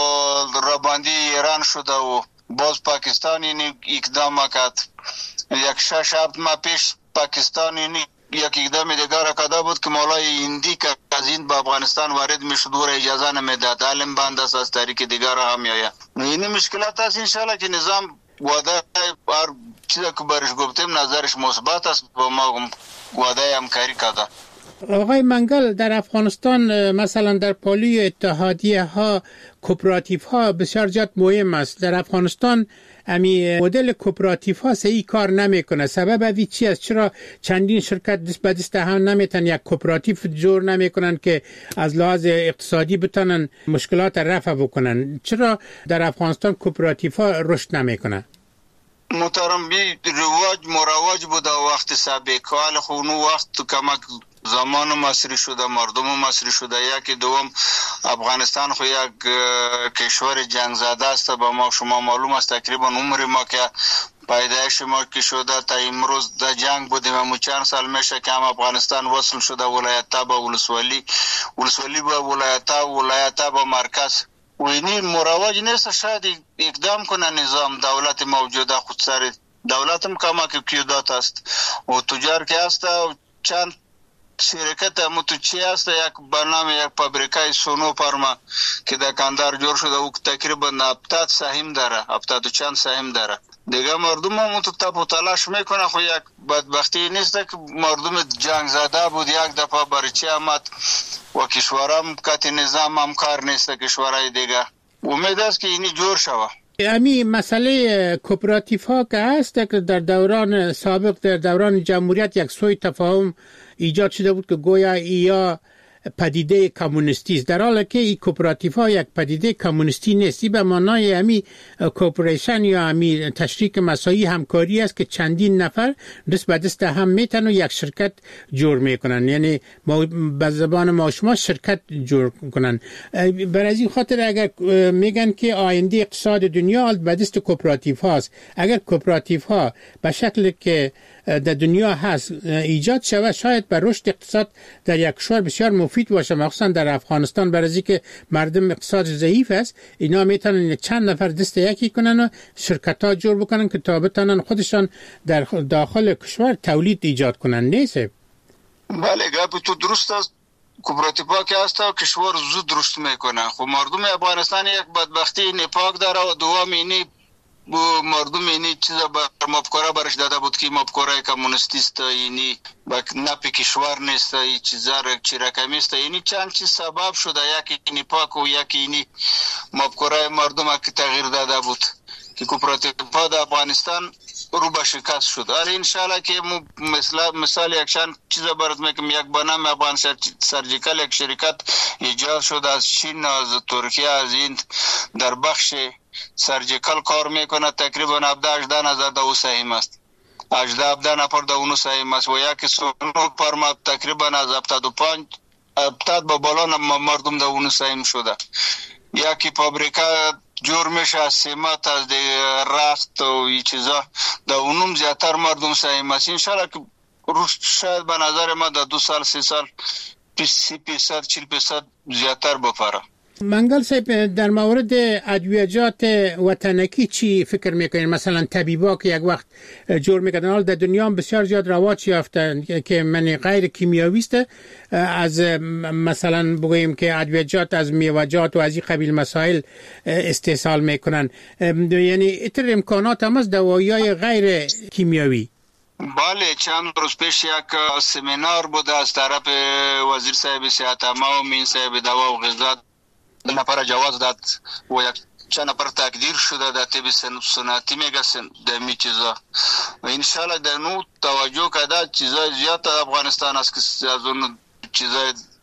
رباندی ایران شده و باز پاکستان این اقدام کرد. یک شش هفت ماه پیش پاکستان این یک اقدام دیگر کده بود که مولای هندی که از این به افغانستان وارد میشد و اجازه نمیداد، علم بند است از طریق دیگر هم میآید. این مشکلات است انشالله که نظام وعده هر چیزی که برش گفتیم نظرش مثبت است با ما وعده همکاری کرده. آقای منگل، در افغانستان مثلا در پالی اتحادیه ها کوپراتیف ها بسیار جات مهم است. در افغانستان امی مدل کوپراتیف ها صحیح کار نمیکنه. سبب اوی چی است؟ چرا چندین شرکت دست به دست هم نمیتن یک کوپراتیف جور نمیکنن که از لحاظ اقتصادی بتونن مشکلات رفع بکنن؟ چرا در افغانستان کوپراتیف ها رشد نمیکنه؟ محترم بی رواج مروج بوده وقت سابق، حال خونو وقت کمک زمان مصری شده، مردم مصری شده. یکی دوم افغانستان خو یک کشور جنگ زده است، با ما شما معلوم است. تقریبا عمر ما که پیدایش ما که شده تا امروز در جنگ بودیم. ما چند سال میشه که هم افغانستان وصل شده ولایت تا با ولسوالی، ولسوالی با ولایت تا، ولایت تا با مرکز. و اینی مروج نیست. شاید اقدام کنه نظام دولت موجوده خود سر دولت هم کما که کیودات است و تجار که است. چند شرکت متوچی است، یک برنامه یک فابریکای سونو پرما که در کندهار جور شده و تقریبا هفتاد سهم داره، هفتاد و چند سهم داره. دیگه مردم هم تو تپ و تلاش میکنه. خو یک بدبختی نیست که مردم جنگ زده بود یک دفعه برچی آمد و کشورم کت نظام هم کار نیست. کشورهای دیگه امید است که اینی جور شوه. امی مسئله کوپراتیف ها که هست که در دوران سابق، در دوران جمهوریت یک سوی تفاهم ایجاد شده بود که گویا یا پدیده کمونیستی است، در حالی که این کوپراتیف ها یک پدیده کمونیستی نیست. به معنای امی کوپریشن یا امی تشریک مساعی همکاری است که چندین نفر دست به دست هم میتن و یک شرکت جور میکنن، یعنی به زبان ما شما شرکت جور کنن. بر از این خاطر اگر میگن که آینده اقتصاد دنیا به دست کوپراتیف هاست، اگر کوپراتیف ها به شکل که در دنیا هست ایجاد شود، شاید بر رشد اقتصاد در یک کشور بسیار مفید باشه، مخصوصا در افغانستان. برای که مردم اقتصاد ضعیف است، اینا میتونن چند نفر دست یکی کنن و شرکت ها جور بکنن که تا بتونن خودشان در داخل کشور تولید ایجاد کنن. نیست؟ بله، گپ تو درست است. کوپراتیف ها که هست و کشور زود رشد میکنن. خب مردم افغانستان یک بدبختی نپاک داره و دوام اینی مردم اینی چیزا بر مفکوره برش داده بود که مفکوره کمونیستی است، اینی با نپی کشور نیست، این چیزا چی رقمی است. اینی چند چیز سبب شده، یکی اینی پاک و یکی اینی مفکوره مردم که تغییر داده بود که کوپراتیف ها در افغانستان رو به شکست شد. حالا انشالله که مثلا مثال یک چند چیزا برات میگم. یک بنام افغان سرجیکال یک شرکت ایجاد شد از چین، از ترکیه، از هند، در بخش سرجیکال کار میکنه. تقریبا هفده هجده نظر دو سهم است، هجده هفده نفر دو سهم است و یکی سونو پرما تقریبا از هفتاد و پنج هفتاد با بالا مردم دو سهم شده. یکی فابریکا جور میشه از سیمت، از رخت و این چیزا در اونم زیادتر مردم سهم است. انشالله که شاید به نظر ما در دو سال سی سال سی پیصد چل پیصد زیادتر بپره. منگل صاحب، در مورد ادویجات وطنکی چی فکر میکنین؟ مثلا طبیبا که یک وقت جور میکردن، حال در دنیا هم بسیار زیاد رواج یافتن که من غیر کیمیاوی است، از مثلا بگوییم که ادویجات از میوه‌جات و از این قبیل مسائل استحصال میکنن، یعنی اتر امکانات هم از دوایی‌های غیر کیمیاوی. بله، چند روز پیش یک سمینار بود از طرف وزیر صاحب صحت عامه و مین صاحب دوا و غذا، نفر جواز داد و یک چند نفر تقدیر شده در طب سنتی میگسن در می چیزا و انشالله در نو توجه کده چیزای زیاد در افغانستان است که از اون چیزای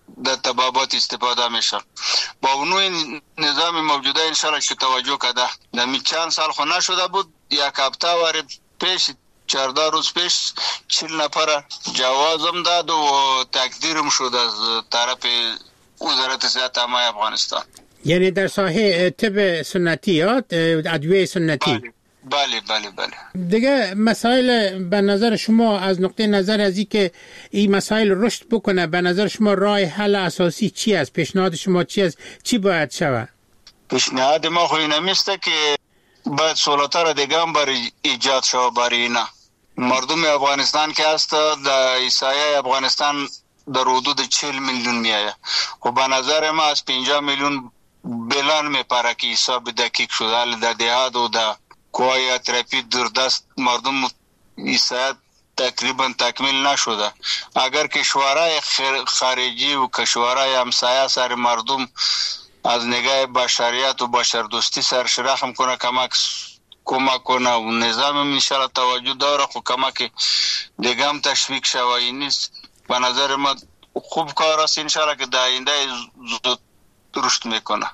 در تبابات استفاده میشه. با اون نظام موجوده انشالله که توجه کده نمی چند سال خو نشده بود، یک هفته وری پیش چهارده روز پیش چهل نفر جوازم داد و تقدیرم شد از طرف وزارت صحت عامه افغانستان. یعنی در ساحه طب سنتی یا ادویه سنتی؟ بله بله بله بله. دیگه مسائل به نظر شما از نقطه نظر از این که این مسائل رشد بکنه، به نظر شما راه حل اساسی چی است؟ پیشنهاد شما چی است؟ چی باید شود؟ پیشنهاد ما خو اینه میسته که باید سهولت را دیگه هم برای ایجاد شود برای اینا. مردم افغانستان که هست در سایه افغانستان در حدود چهل میلیون میایه. خب به نظر ما از پنجاه میلیون بلان میپره که حساب دقیق شده در دهات و در کوهای اطرافی دوردست مردم ایسایت تقریبا تکمیل نشده. اگر کشورهای خارجی و کشورهای همسایه سر مردم از نگاه بشریت و بشردوستی سرش رحم کنه، کمک کمک کنه و نظام انشاءالله توجه داره، خو کمک دیگه هم تشویق شوی نیست. به نظر ما خوب کار است انشاءالله که در آینده زود رشد میکنه.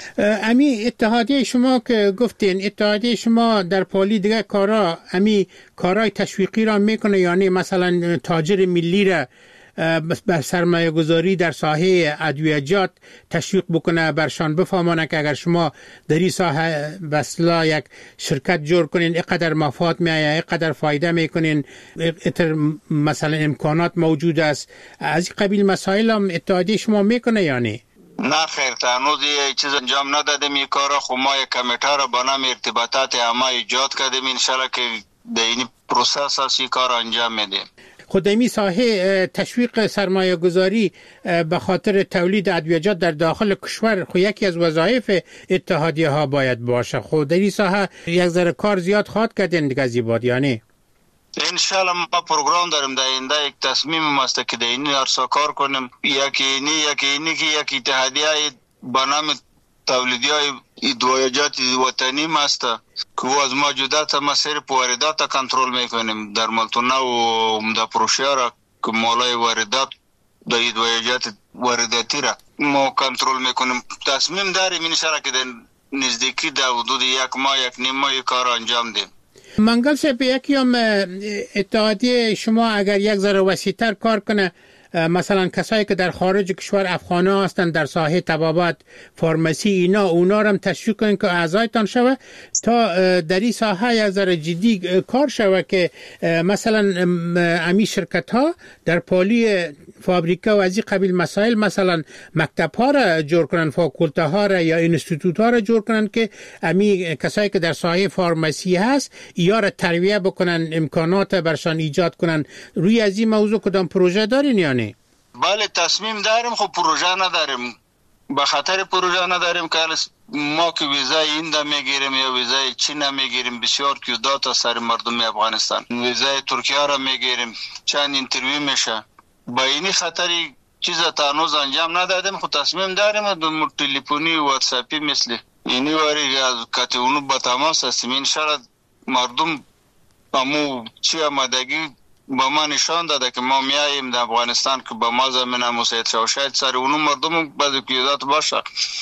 امی اتحادیه شما که گفتین، اتحادیه شما در پالی دیگه کارا امی کارای تشویقی را میکنه، یعنی مثلا تاجر ملی را بر سرمایه گذاری در ساحه ادویجات تشویق بکنه، برشان بفهمانه که اگر شما در این ساحه بسلا یک شرکت جور کنین اینقدر مفاد میایه، اینقدر فایده میکنین، اینقدر مثلا امکانات موجود است. از این قبیل مسائل هم اتحادیه شما میکنه یعنی؟ نه خیر، تانوز یه چیز انجام ندادیم این کارا. خو ما یک کمیته را به نام ارتباطات عامه ایجاد کردیم، انشالله که در این پروسس از این کار انجام میدیم. خودمی ساحه تشویق سرمایه گذاری به خاطر تولید ادویجات در داخل کشور خو یکی از وظایف اتحادیه ها باید باشه. خود در این ساحه یک ذره کار زیاد خواهد کردین دیگه زیباد یعنی؟ انشالله ما پروگرام داریم در اینده، یک تصمیم ماست که در این عرصه کار کنیم. یکی اینی یکی اینی که یک اتحادیه به نام تولیدی های ادویجات وطنی ماست که از ما جدا تا مسیر واردات کنترل میکنیم در ملتونه و در پروشه را که مالای واردات در ادویجات وارداتی را ما کنترل میکنیم. تصمیم داریم انشالله که در نزدیکی در حدود یک ماه یک نیم ماه کار انجام دیم. منگل صاحب، یکی هم اتحادیه شما اگر یک ذره وسیع‌تر کار کنه، مثلا کسایی که در خارج کشور افغانا هستند در ساحه طبابت، فارمسی، اینا اونا رو هم تشویق کنین که اعضایتان شوه تا در این ساحه یک ذره جدی کار شوه که مثلا امی شرکت ها در پالی فابریکا و از این قبیل مسائل مثلا مکتب ها را جور کنن، فاکولته ها را یا اینستیتوت ها را جور کنن که امی کسایی که در ساحه فارمسی هست یا را ترویه بکنن، امکانات برشان ایجاد کنن. روی از این موضوع کدام پروژه دارین یعنی؟ بله تصمیم داریم، خب پروژه نداریم. به خاطر پروژه نداریم که ما که ویزای اینده میگیریم یا ویزای چین میگیریم، بسیار کیودات از سر مردم افغانستان. ویزای ترکیه را میگیریم، چند اینترویو میشه. با اینی خطری چیز تانوز انجام ندادیم. خود تصمیم داریم دو تلفنی و واتساپی مثل اینی واری از کاتیونو با تماس هستیم. انشاءالله مردم امو چی آمادگی با ما نشان داده که ما میاییم در افغانستان که با ما زمینه مساعد شد. شاید سر اونو مردم بعضی قیادات باشه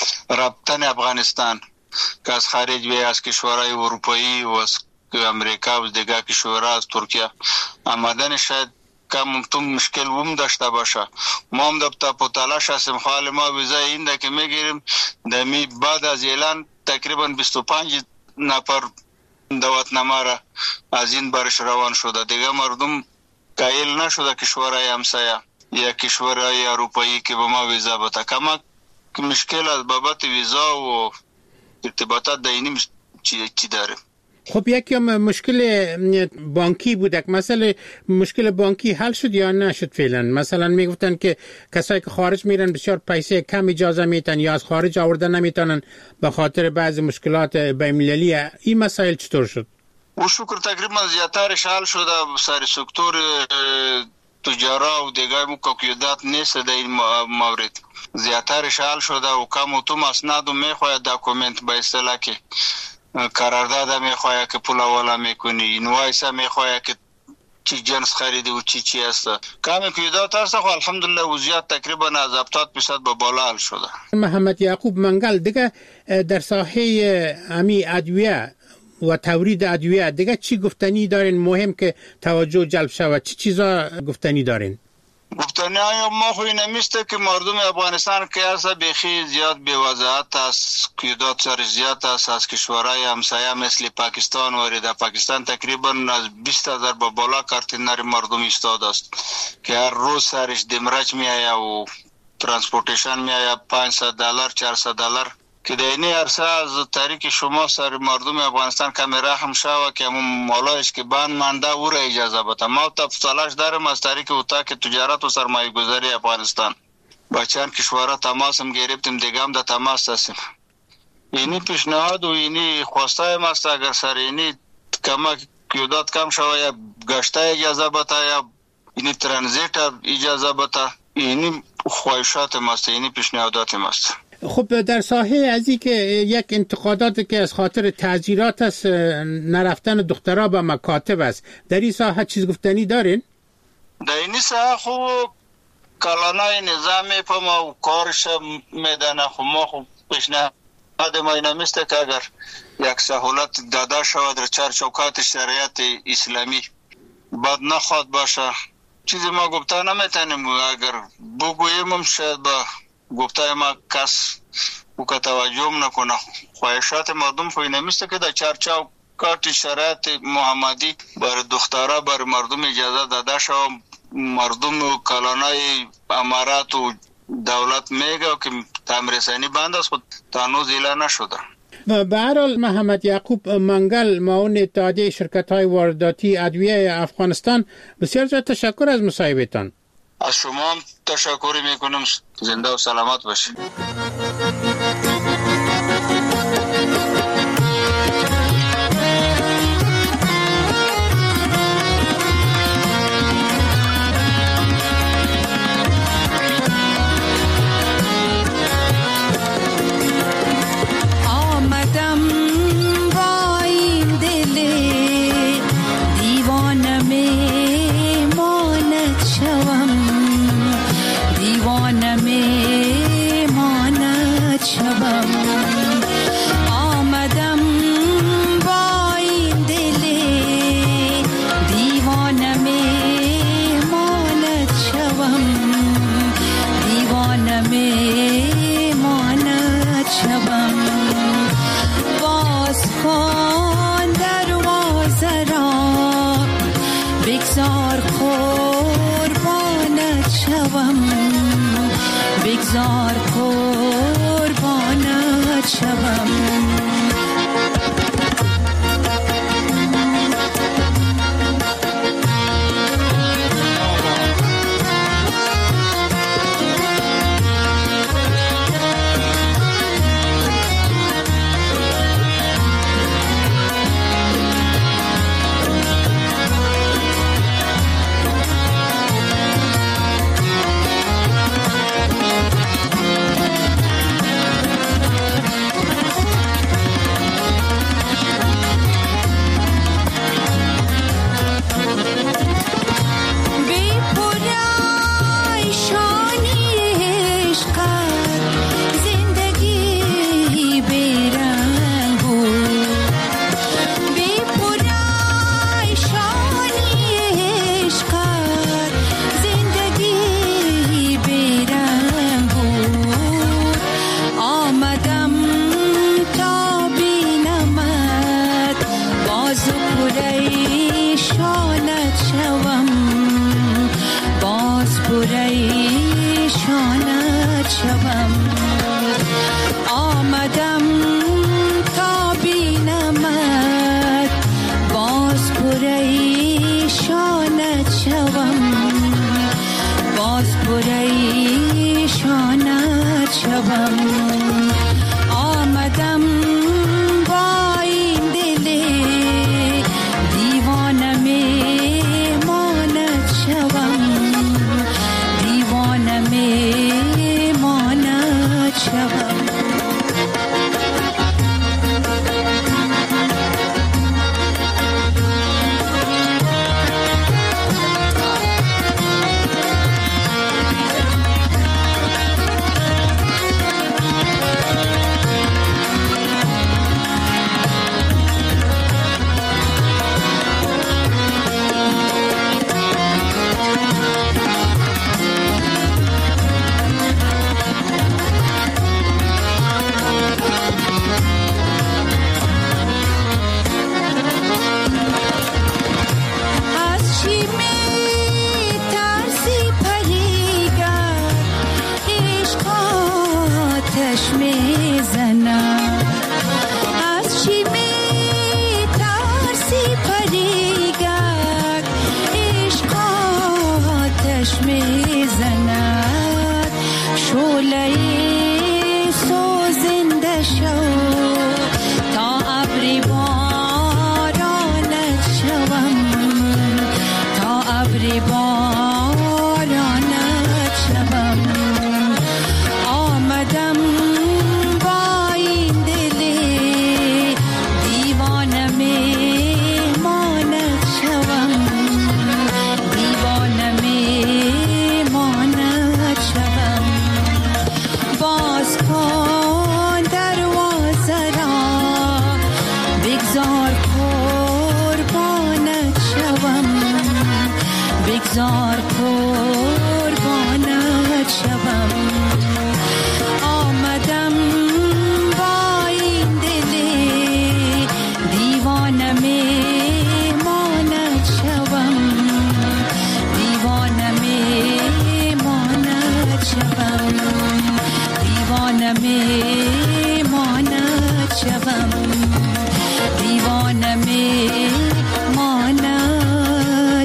رابطن افغانستان که از خارج و از کشورهای اروپایی و از امریکا و دیگر کشورها از ترکیه آمدن شاید کم تو مشکل وم داشته باشه. ما هم در پتالاش هستیم. حال ما ویزای اینده که میگیریم دمی بعد از اعلان تقریبا بیست و پنج نفر دعوتنامه را از این برش روان شده. دیگه مردم قایل نشده کشورهای همسایه یا کشورهای اروپایی که به ما ویزا بده. کمک مشکل از بابت ویزا و ارتباطات دینی چی, چی داره. خب یکی هم مشکل بانکی بوده، مثلا مشکل بانکی حل شد یا نشد فعلا؟ مثلا میگفتن که کسایی که خارج میرن بسیار پیسه کم اجازه میتن یا از خارج آوردن نمیتونن به خاطر بعضی مشکلات بین‌المللی. این مسائل چطور شد؟ و شکر تقریبا زیادترش حل شده. سر سکتور تجارا و دیگر مکاکیدات نیست در این مورد. زیادترش حل شده و کم و توم اسناد و میخواید داکومنت به اصطلاح که قرارداد میخواه که پول اولا میکنی، اینوایس میخواه که چی جنس خریدی و چی چی است. کمی پیدات هست خو الحمدلله وضعیت تقریبا از هفتاد درصد به بالا حل شده. محمد یعقوب منگل دیگه در ساحه امی ادویه و تورید ادویه دیگه چی گفتنی دارین مهم که توجه جلب شود؟ چی چیزا گفتنی دارین؟ گفتنی های ما خوی نمیسته که مردم افغانستان که هست بیخی زیاد بی‌وضاحت است، قیودات سر زیاد است. از کشورهای همسایه مثل پاکستان و در پاکستان تقریبا از بیست هزار به بالا کارتینر مردم ایستاد است که هر روز سرش دمرج می آید و ترانسپورتیشن می آید پانصد دلار چهارصد دلار که در این عرصه از طریق شما سر مردم افغانستان کمی رحم شود که همون مالایش که بند مانده او را اجازه بده. ما تفصیلش دارم از طریق اتاق تجارت و سرمایه گذاری افغانستان با چند کشورها تماس هم گرفتیم، دیگه هم در تماس هستیم. اینی پیشنهاد و اینی خواسته هم است اگر سر اینی کمک قیودات کم شود یا گشته اجازه بده یا اینی ترانزیت اجازه بده، اینی خواهشات هم است، اینی پیشنهادات هم است. خب در ساحه ازی که یک انتقادات که از خاطر تعزیرات است نرفتن دخترها به مکاتب است، در این ساحه چیز گفتنی دارین؟ در این ساحه خوب کلانای نظامی پا ما کارش میدنه خب ما خوب پیشنهاد ما این همیسته که اگر یک سهولت داده شود در چارچوکات شریعت اسلامی بد نخواد باشه. چیزی ما گفته نمیتونیم، اگر بگوییم هم شاید با گفته ما کس او که توجه نکنه. خواهشات مردم خوی نمیسته که در چارچوکات شریعت محمدی بر دخترها بر مردم اجازه داده شود. مردم و کلانای امارات و دولت میگه که تعمیررسانی بند است خود تانوز اعلان نشده. و به هر حال محمد یعقوب منگل معاون اتحادیه شرکت‌های وارداتی ادویه افغانستان، بسیار زیاد تشکر از مصاحبه‌تان. از شما هم تشکر میکنم. زنده و سلامت باشید. بگذار قربانت شوم.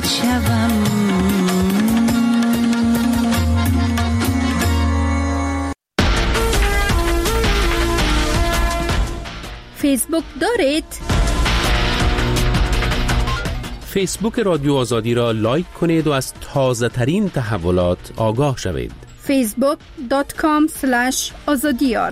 شوم. فیسبوک دارید؟ فیسبوک رادیو آزادی را لایک کنید و از تازه ترین تحولات آگاه شوید. فیسبوک دات کام اسلش آزادیار.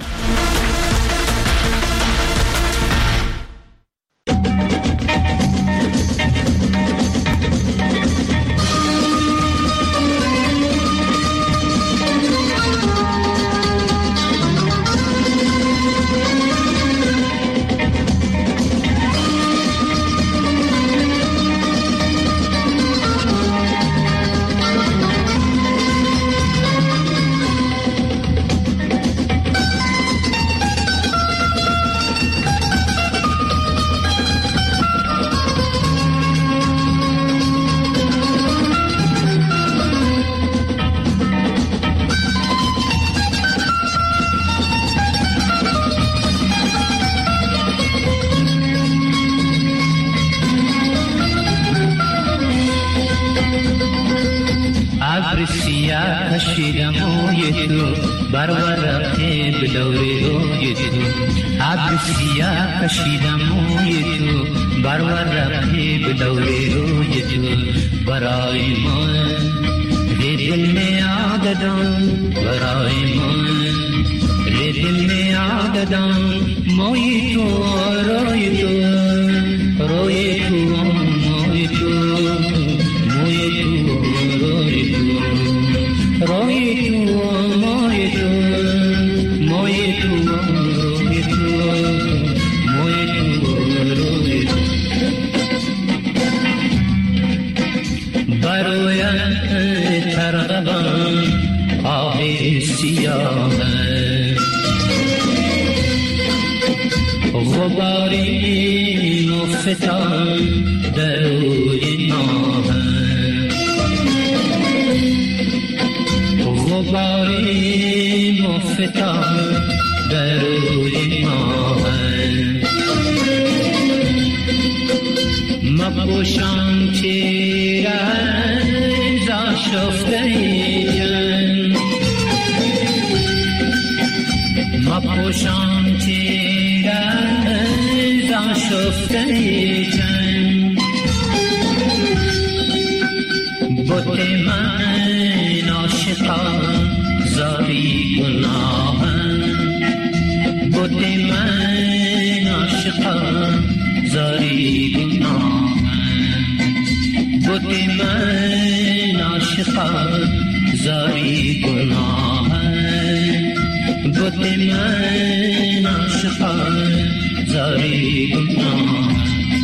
کشیدم روی تو بر ورق بلوری روی تو، ابر سیاه کشیدم روی تو بر ورق بلوری روی تو، برای من دل می آددم، برای من دل می آددم، موی تو روی تو روی تو موی تو موی تو روی تو روی تو موی تو موی تو روی تو موی تو روی تو برویم ترغبم آه سیاه غباری مفتان دروی ماه غباری مفتان دروی ماه مپوشان تیرن زا شفته جن مپوشان تیرن زا شفته جن بوت من عاشقان زاری گناهن بوت من عاشقان زاری گناهن بوت من عاشقان زاری گناهن بوت من عاشقان زاری گناهن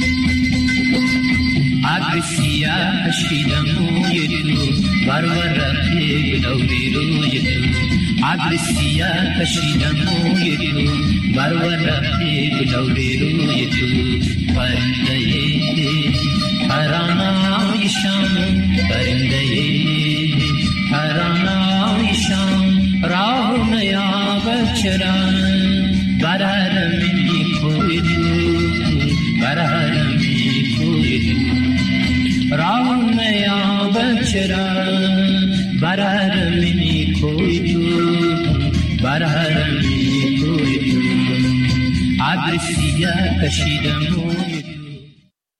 ابر سیاه کشیدم روی تو بر ورق بلوری روی تو، ابر سیاه کشیدم روی تو بر ورق بلوری روی تو، پرنده ترانه‌ایشان پرنده ترانه‌ایشان راه نیابد چرا بر حرمی کوی تو بر حرمی کوی تو راه نیابد چرا بر حرمی کوی تو بر حرمی کوی تو، ابر سیاه کشیدم